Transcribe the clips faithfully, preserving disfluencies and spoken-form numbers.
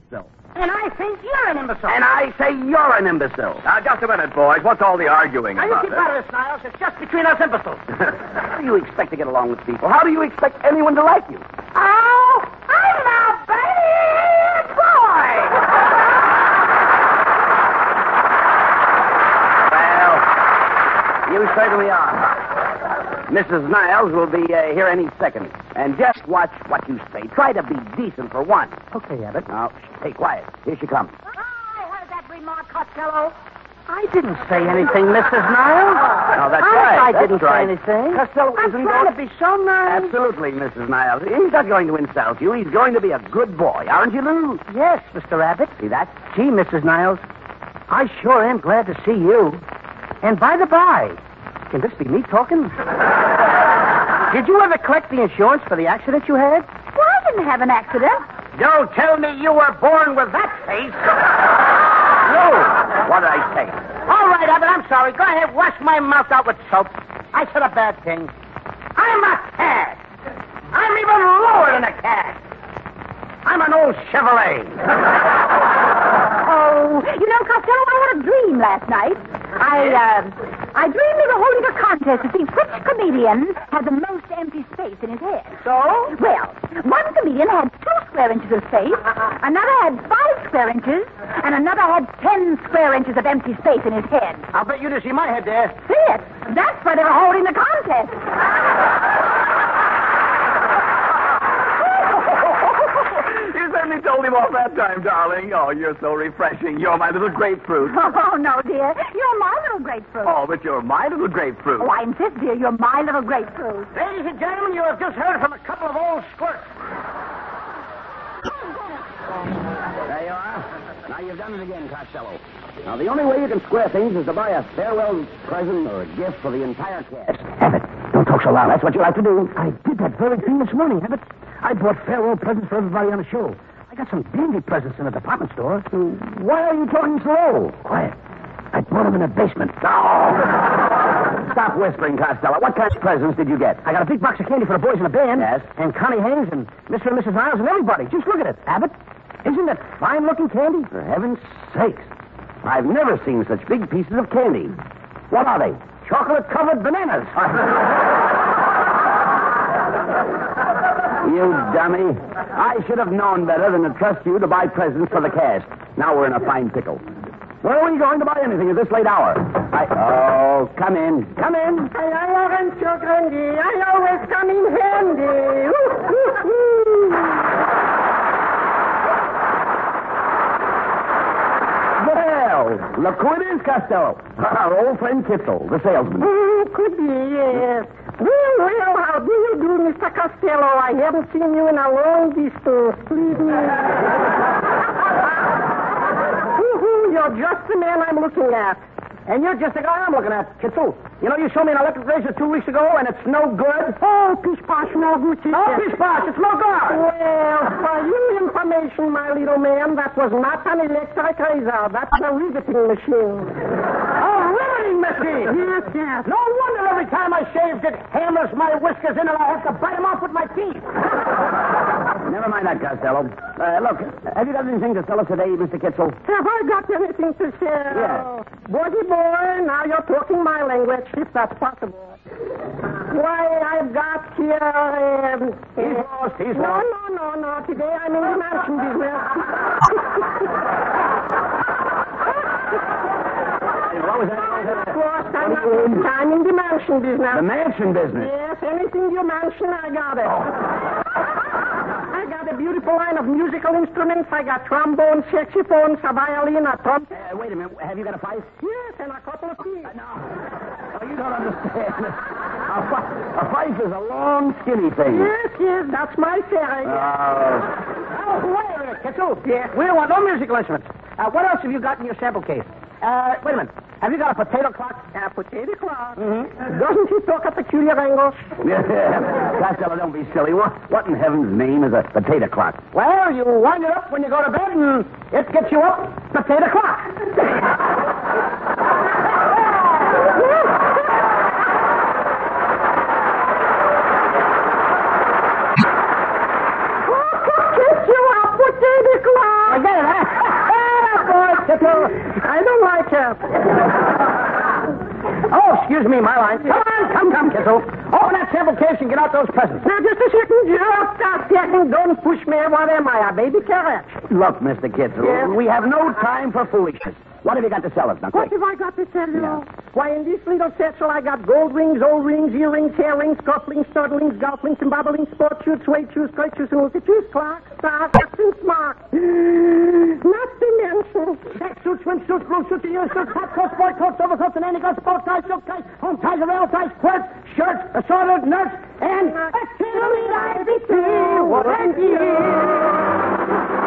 imbecile. And I think you're an imbecile. And I say you're an imbecile. Now, just a minute, boys. What's all the arguing Now, you about? keep eh? out of this, Niles. It's just between us imbeciles. How do you expect to get along with people? How do you expect anyone to like you? Oh, I'm a bad boy. Well, you certainly are. Missus Niles will be uh, here any second. And just watch what you say. Try to be decent for once. Okay, Abbott. Now, shh, stay quiet. Here she comes. I heard that remark, Costello. I didn't say anything, Missus Niles. Oh, that's I, right. I That's didn't right. say anything. Costello I'm isn't trying going- to be so nice. Absolutely, Missus Niles. He's not going to insult you. He's going to be a good boy. Aren't you, Lou? Yes, Mister Abbott. See that? Gee, Missus Niles, I sure am glad to see you. And by the by, can this be me talking? Did you ever collect the insurance for the accident you had? Well, I didn't have an accident. Don't tell me you were born with that face. Lou, what did I say? All right, Abbott, I'm sorry. Go ahead, wash my mouth out with soap. I said a bad thing. I'm a cat. I'm even lower than a cat. I'm an old Chevrolet. Oh, you know, Costello, I had a dream last night. I, uh, I dreamed we were holding a contest to see which comedian had the most empty space in his head. So? Well, one comedian had two square inches of space, another had five square inches, and another had ten square inches of empty space in his head. I'll bet you didn't see my head there. See it? That's why they were holding the contest. You certainly told him off that time, darling. Oh, you're so refreshing. You're my little grapefruit. Oh, no, dear. You're my little grapefruit. Oh, but you're my little grapefruit. Oh, I insist, dear. You're my little grapefruit. Ladies and gentlemen, you have just heard from a couple of old squirts. There you are. Now you've done it again, Costello. Now, the only way you can square things is to buy a farewell present or a gift for the entire cast. Abbott, don't talk so loud. That's what you like to do. I did that very thing this morning, Abbott. I bought farewell presents for everybody on the show. I got some dandy presents in the department store. Why are you talking so low? Quiet. I bought them in the basement. Oh. Stop whispering, Costello. What kind of presents did you get? I got a big box of candy for the boys in the band. Yes. And Connie Haynes and Mister and Missus Niles and everybody. Just look at it, Abbott. Isn't that fine-looking candy? For heaven's sakes. I've never seen such big pieces of candy. What are they? Chocolate-covered bananas. You dummy. I should have known better than to trust you to buy presents for the cast. Now we're in a fine pickle. Where are we going to buy anything at this late hour? I... Oh, come in. Come in. I aren't so handy. I always come in handy. Well, look who it is, Costello. Our old friend Kitzel, the salesman. Oh, could be, yes. Well, well, how do you do, Mister Costello? I haven't seen you in a long distance. Please me. Woo-hoo, you're just the man I'm looking at. And you're just the guy I'm looking at, Kitzel. You know, you showed me an electric razor two weeks ago, and it's no good. Oh, pish-posh, no good. Oh, pish-posh, it's no good. Well, for your information, my little man, that was not an electric razor. That's a riveting machine. A riveting machine? Yes, yes. No wonder every time I shave, it hammers my whiskers in, and I have to bite them off with my teeth. Never mind that, Costello. Uh, look, have you got anything to tell us today, Mister Kitzel? Have I got anything to say? Yes. Body boy, now you're talking my language, if that's possible. Why, I've got here... Um, He's lost, he's no, lost. no, no, no. Today I'm in the mansion business. What was that? Lost, I'm, not, I'm in the mansion business. The mansion business. Yes, anything you mention, I got it. I got a beautiful line of musical instruments. I got trombone, saxophone, a violin, a trumpet. Uh, wait a minute. Have you got a fife? Yes, and a couple of keys. Uh, no. Oh, you don't understand. A, fi- a fife is a long, skinny thing. Yes, yes, that's my fairy. Oh. Oh, wait a minute, Kitzel. Yeah. We don't want no musical instruments. Uh, what else have you got in your sample case? Uh, wait a minute. Have you got a potato clock? A potato clock? Mm-hmm. Doesn't he talk at peculiar angles? Costello, don't be silly. What, what in heaven's name is a potato clock? Well, you wind it up when you go to bed, and it gets you up potato clock. Get you up potato clock. Forget it, I don't like her. Oh, excuse me, my line. Come on, come, come, Kissel. Open that sample case and get out those presents. Now, just a second. Just a second. Don't push me. What am I, a baby carrot? Look, Mister Kitzel, Yes? we have no time for foolishness. What have you got to sell us now? What Quick. have I got to tell you? Yeah. Why, in this little satchel, I got gold rings, old rings, earrings, hair rings, cufflinks, stud-links, golf-links, and bobollinks, sport shoes, suede shoes, straight shoes, and look at shoes, clocks, stars, hats, and smocks. Not to mention track suits, swimsuits, blue suits, ear suits, hot coats, sport coats, overcoats, and anti-coats, bow ties, silk ties, home ties, rail ties, quirts, shirts, assorted nuts, and a chili ivy too. What a deal!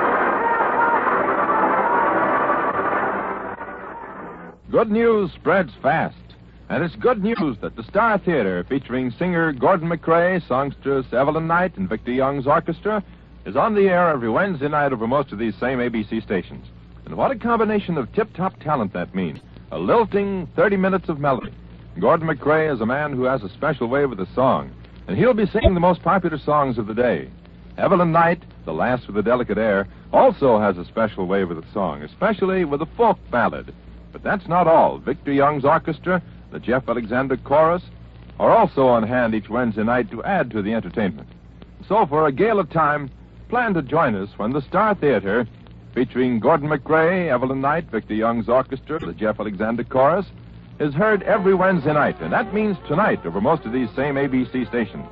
Good news spreads fast, and it's good news that the Star Theater, featuring singer Gordon MacRae, songstress Evelyn Knight, and Victor Young's orchestra, is on the air every Wednesday night over most of these same A B C stations. And what a combination of tip-top talent that means. A lilting thirty minutes of melody. Gordon MacRae is a man who has a special way with the song, and he'll be singing the most popular songs of the day. Evelyn Knight, the lass with a delicate air, also has a special way with the song, especially with a folk ballad. But that's not all. Victor Young's orchestra, the Jeff Alexander Chorus, are also on hand each Wednesday night to add to the entertainment. So for a gale of time, plan to join us when the Star Theater, featuring Gordon MacRae, Evelyn Knight, Victor Young's orchestra, the Jeff Alexander Chorus, is heard every Wednesday night, and that means tonight over most of these same A B C stations.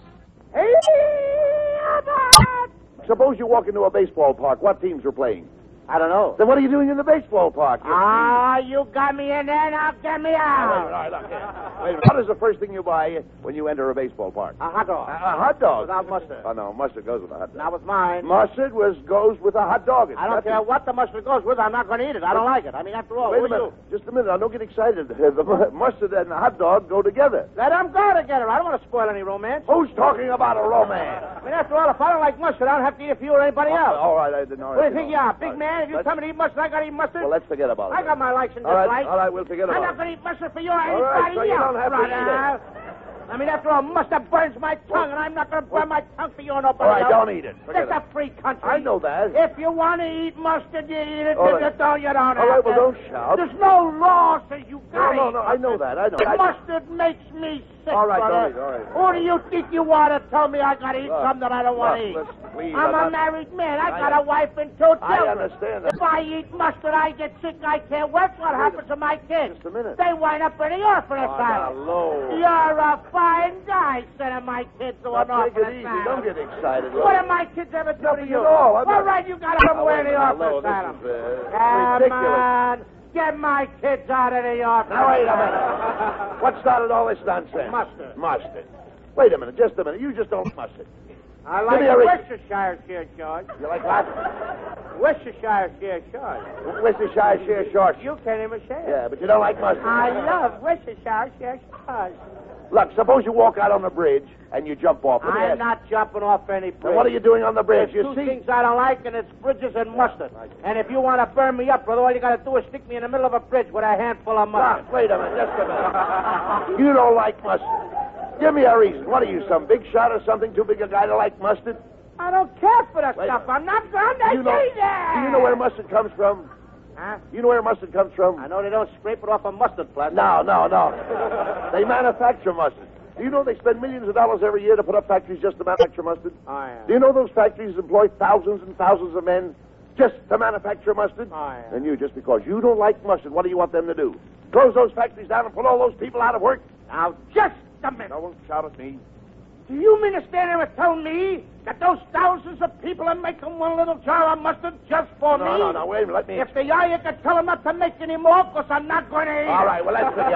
Suppose you walk into a baseball park. What teams are playing? I don't know. Then what are you doing in the baseball park? Ah, you got me in there, now get me Wait a out. minute, all right, look, here. Wait a minute. What is the first thing you buy when you enter a baseball park? A hot dog. A, a hot dog. Without mustard. Oh, no, mustard goes with a hot dog. Not with mine. Mustard was, goes with a hot dog. It's I don't nothing. care what the mustard goes with. I'm not going to eat it. I don't like it. I mean, after all, Wait who a are minute. you? Just a minute. Now, don't get excited. The mu- mustard and the hot dog go together. Let them go together. I don't want to spoil any romance. Who's talking about a romance? I mean, after all, if I don't like mustard, I don't have to eat it for you or anybody else. All right, I didn't know. What do you think you are, big man? If you tell me to eat mustard, I got to eat mustard. Well, let's forget about it. I got my likes and All right, dislikes. all right, we'll forget I'm about not it. going to eat mustard for you or All right, anybody so you else, don't have to eat brother. I mean, after all, mustard burns my tongue, and I'm not going to burn my tongue for you or nobody All right, else. don't eat it. Forget It's it. a free country. I know that. If you want to eat mustard, you eat it. All If right. you don't, you don't All have right, well, to. don't shout. There's no law says you No, got to no, eat no, I know that. I know. I- Mustard makes me sick, All right, brother. don't eat, all right. Who do you think you are to tell me I got to eat Look, something that I don't want to look, eat? listen, please, I'm I'm a not- married man. I, I- got a wife and two children. I understand that. If I eat mustard, I get sick. I can't work. What happens to my kids? Just a minute. They wind up in the orphan Oh, asylum. now, Lou. You're a fine guy sending my kids to an Now, take orphan it easy. asylum. Don't get excited. What have my kids ever do to Nothing you? at all. I'm All not- right, you got to come Now, away wait in a the minute, orphan Lou, this asylum. is, uh, Come ridiculous. on. Get my kids out of the orphan Now, wait a asylum. minute. What started all this nonsense? Mustard. Mustard. Wait a minute, just a minute. You just don't mustard. I like me a a ring. Worcestershire share charge. You like what? Worcestershire share charge. Worcestershire share shorts. You can't even say it. Yeah, but you don't like mustard. I love Worcestershire share charge. Look, suppose you walk out on the bridge and you jump off. Let me I'm ask- not jumping off any bridge. Then what are you doing on the bridge? There's You two see? things I don't like, and it's bridges and mustard. And if you want to burn me up, brother, all you got to do is stick me in the middle of a bridge with a handful of mustard. Look, wait a minute, just a minute. You don't like mustard. Give me a reason. What are you, some big shot or something? Too big a guy to like mustard? I don't care for that Wait. stuff. I'm not going to You know, say that. do you know where mustard comes from? Huh? You know where mustard comes from? I know they don't scrape it off a mustard plant. No, no, no. They manufacture mustard. Do you know they spend millions of dollars every year to put up factories just to manufacture mustard? Oh, yeah. Do you know those factories employ thousands and thousands of men just to manufacture mustard? Oh, yeah. And you, just because you don't like mustard, what do you want them to do? Close those factories down and put all those people out of work? Now, just a minute. No one shout at me. Do you mean to stand there and tell me that those thousands of people are making one little jar of mustard just for No, me? no, no, wait a minute, let me... If they are, you can tell them not to make any more, because I'm not going to eat All it. right, well, let's forget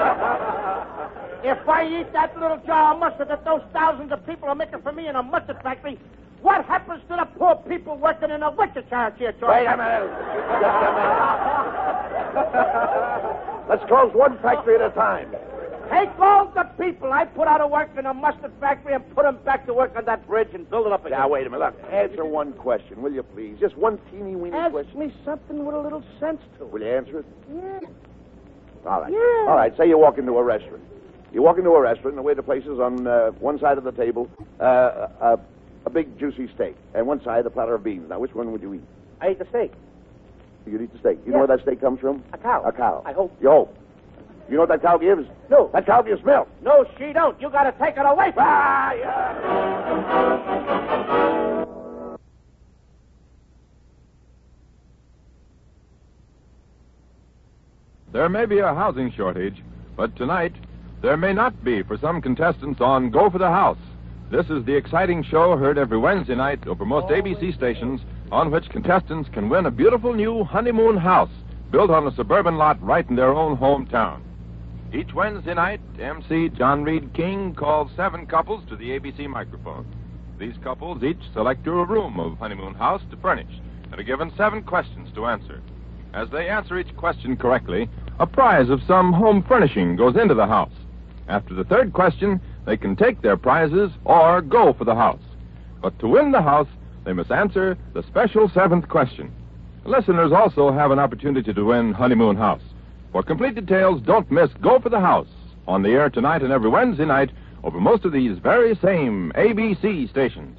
it. If I eat that little jar of mustard that those thousands of people are making for me in a mustard factory, what happens to the poor people working in a Worcestershire share charge? Wait a minute. Just a minute. Let's close one factory at a time. Take all the people I put out of work in a mustard factory and put them back to work on that bridge and build it up again. Now, wait a minute. Look, answer one question, will you, please? Just one teeny-weeny Ask question. me something with a little sense to it. Will you answer it? Yeah. All right. Yeah. All right, say you walk into a restaurant. You walk into a restaurant, and the waiter places on uh, one side of the table uh, a, a big juicy steak, and one side a platter of beans. Now, which one would you eat? I ate the steak. You eat the steak. You Yeah. know where that steak comes from? A cow. A cow. I hope. You hope. You know what that cow gives? No. That cow gives milk. No, she don't. You gotta take it away from Ah, yeah. There may be a housing shortage, but tonight there may not be for some contestants on Go for the House. This is the exciting show heard every Wednesday night over most A B C stations, on which contestants can win a beautiful new honeymoon house built on a suburban lot right in their own hometown. Each Wednesday night, M C John Reed King calls seven couples to the A B C microphone. These couples each select a room of honeymoon house to furnish and are given seven questions to answer. As they answer each question correctly, a prize of some home furnishing goes into the house. After the third question, they can take their prizes or go for the house. But to win the house, they must answer the special seventh question. Listeners also have an opportunity to win Honeymoon House. For complete details, don't miss Go for the House, on the air tonight and every Wednesday night over most of these very same A B C stations.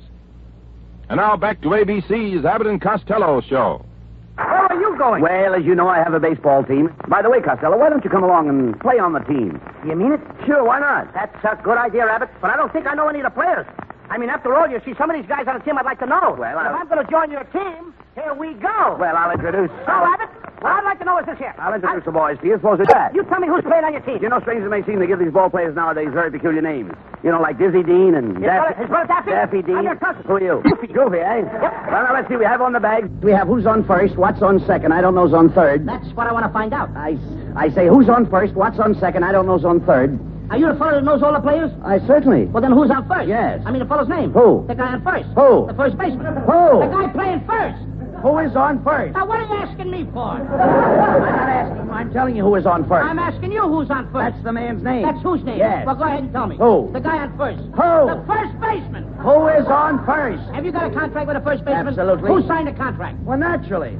And now back to A B C's Abbott and Costello show. Where are you going? Well, as you know, I have a baseball team. By the way, Costello, why don't you come along and play on the team? You mean it? Sure, why not? That's a good idea, Abbott, but I don't think I know any of the players. I mean, after all, you see some of these guys on the team I'd like to know. Well, And if I'll- I'm going to join your team, here we go. Well, I'll introduce... So, Abbott, what I'd like to know is this here. I'll introduce the boys to you. Suppose it's that. You tell me who's playing on your team. You know, strange as it may seem, they give these ball players nowadays very peculiar names. You know, like Dizzy Dean and His Daffy... brother- his brother Daffy? Daffy Dean. I'm your cousin. Who are you? Goofy. Goofy, eh? Yep. Well, now, let's see. We have on the bag. We have who's on first, what's on second. I don't know's on third. That's what I want to find out. I, I say who's on first, what's on second. I don't know's on third. Are you the fellow that knows all the players? I certainly. Well, then who's on first? Yes. I mean, the fellow's name. Who? The guy on first. Who? The first baseman. Who? The guy playing first. Who is on first? Now, what are you asking me for? I'm not asking you. I'm telling you who is on first. I'm asking you who's on first. That's the man's name. That's whose name? Yes. Well, go ahead and tell me. Who? The guy on first. Who? The first baseman. Who is on first? Have you got a contract with the first baseman? Absolutely. Who signed the contract? Well, naturally.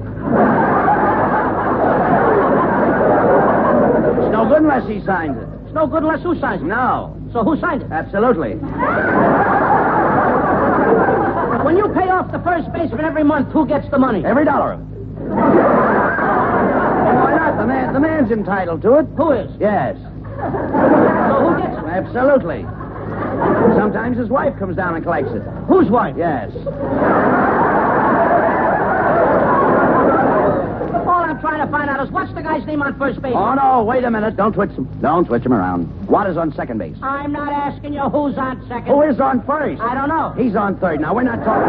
It's no good unless he signs it. It's no good unless who signs it. No. So who signed it? Absolutely. When you pay off the first baseman every month, who gets the money? Every dollar of it. Why not? The man, the man's entitled to it. Who is? Yes. So who gets it? Absolutely. Sometimes his wife comes down and collects it. Whose wife? Yes. All I'm trying to find out is what's the guy's name on first base? Oh, no, wait a minute. Don't twitch him. Don't switch him around. What is on second base? I'm not asking you who's on second. Who is on first? I don't know. He's on third. Now, we're not talking...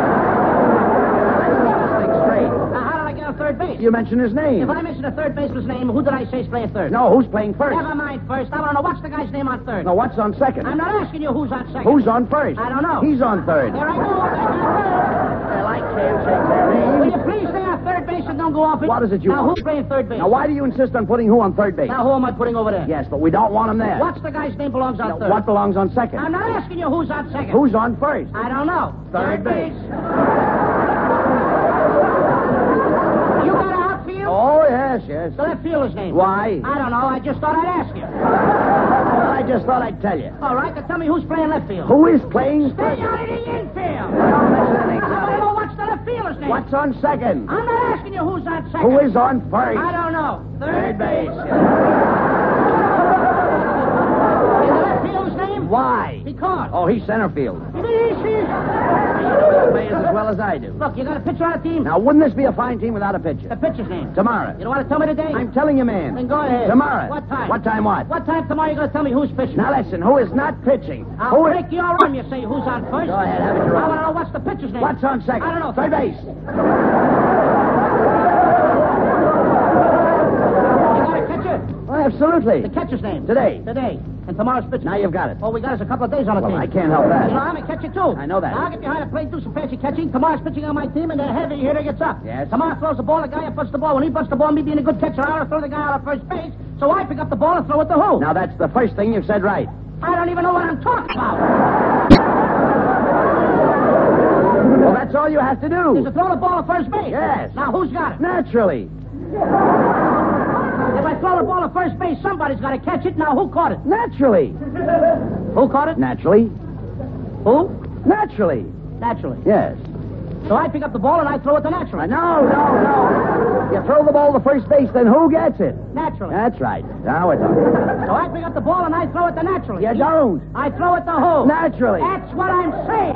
Let's think straight. Now, how did I get on third base? You mentioned his name. If I mention a third baseman's name, who did I say is playing third? No, who's playing first? Never mind first. I want to know what's the guy's name on third. No, what's on second? I'm not asking you who's on second. Who's on first? I don't know. He's on third. There I go. Well, I can't take that name. Will you please say our third base and don't go off it? What is it you now, want? who's playing third base? Now, why do you insist on putting who on third base? Now, who am I putting over there? Yes, but we don't want him there. What's the guy's name belongs on Now, third? what belongs on second? I'm not asking you who's on second. Who's on first? I don't know. Third base. You got a outfield? Oh, yes, yes. The left fielder's name. Why? I don't know. I just thought I'd ask you. Well, I just thought I'd tell you. All right, then tell me who's playing left field. Who is playing Stay first? out of the infield. Don't mention anything, I want to Sally. know what's the left fielder's name. What's on second? I'm not asking you who's on second. Who is on first? I don't know. Third base. Is the left fielder's name? Why? Because. Oh, he's center field. You mean he's- You know the players as well as I do. Look, you got a pitcher on the team? Now, wouldn't this be a fine team without a pitcher? The pitcher's name. Tomorrow. You don't want to tell me today? I'm telling you, man. Then go ahead. Tomorrow. What time? What time what? What time tomorrow you going to tell me who's pitching? Now, listen, who is not pitching? I'll who is... break your arm, you say who's on first. Go ahead, have it your I own. want to know what's the pitcher's name. What's on second? I don't know. Third base. You got a catcher? Oh, absolutely. The catcher's name. Today. Today. And tomorrow's pitcher. Now you've got it. All we got is a couple of days on the Well, team. I can't help that. You know, I'm a catcher, too. I know that. Now, I'll get behind a plate, do some fancy catching. Tomorrow's pitching on my team, and the heavy hitter gets up. Yes. Tomorrow throws the ball, the guy up puts the ball. When he puts the ball, me being a good catcher, I'll throw the guy out of first base. So I pick up the ball and throw it to who? Now, that's the first thing you've said right. I don't even know what I'm talking about. Well, that's all you have to Is do. to throw the ball to first base? Yes. Now, who's got it? Naturally. If I throw the ball to first base, somebody's got to catch it. Now, who caught it? Naturally. Who caught it? Naturally. Who? Naturally. Naturally. Yes. So I pick up the ball and I throw it to naturally. Uh, no, no, no. throw the ball to first base, then who gets it? Naturally. That's right. Now we're talking. So I pick up the ball and I throw it to naturally. You don't. I throw it to who? Naturally. That's what I'm saying.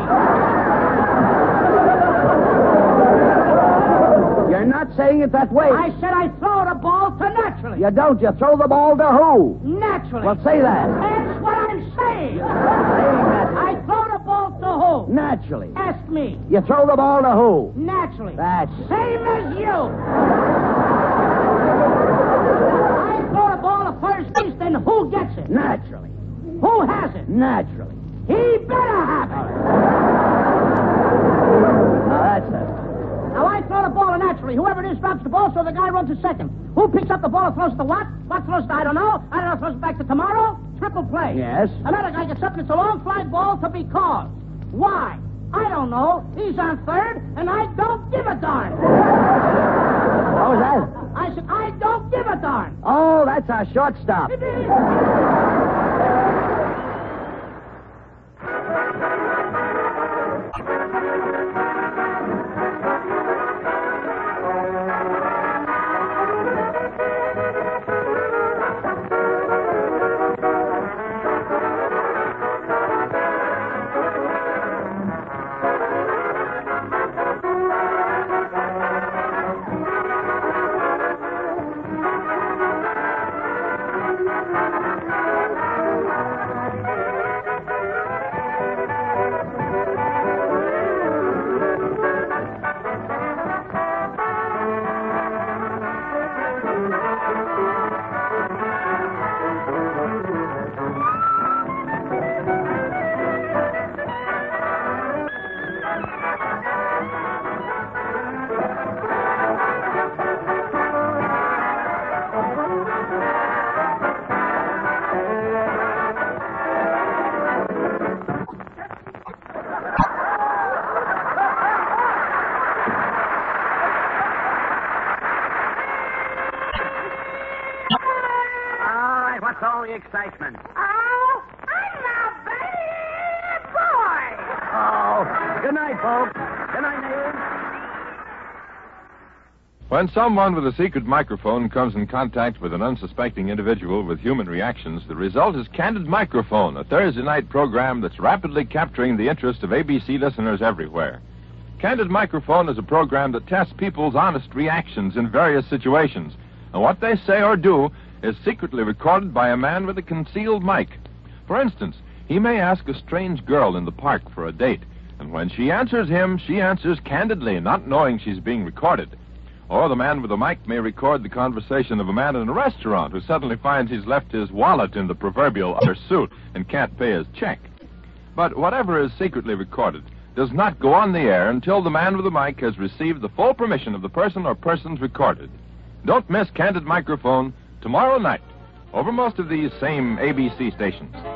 You're not saying it that way. I said I throw the ball to naturally. You don't. You throw the ball to who? Naturally. Well, say that. That's what I'm saying. Saying that. I throw the ball to who? Naturally. Ask me. You throw the ball to who? Naturally. That's Same as you. I throw the ball to first base, then who gets it? naturally. Who has it? Naturally. He better have it. Now, that's it. Now, I throw the ball naturally. Whoever it is drops the ball, so the guy runs to second. Who picks up the ball and throws it to what? What throws it to? I don't know. I don't know. Throws it back to tomorrow? Triple play. Yes. Another guy gets up and it's a long fly ball to be called. Why? I don't know. He's on third, and I don't give a darn. What was that? I said, I don't give a darn. Oh, that's our shortstop. It is. What's all the excitement? Oh, I'm a bad boy. Oh, good night, folks. Good night, neighbors. When someone with a secret microphone comes in contact with an unsuspecting individual with human reactions, the result is Candid Microphone, a Thursday night program that's rapidly capturing the interest of A B C listeners everywhere. Candid Microphone is a program that tests people's honest reactions in various situations, and what they say or do is secretly recorded by a man with a concealed mic. For instance, he may ask a strange girl in the park for a date, and when she answers him, she answers candidly, not knowing she's being recorded. Or the man with the mic may record the conversation of a man in a restaurant who suddenly finds he's left his wallet in the proverbial other suit and can't pay his check. But whatever is secretly recorded does not go on the air until the man with the mic has received the full permission of the person or persons recorded. Don't miss Candid Microphone tomorrow night over most of these same A B C stations.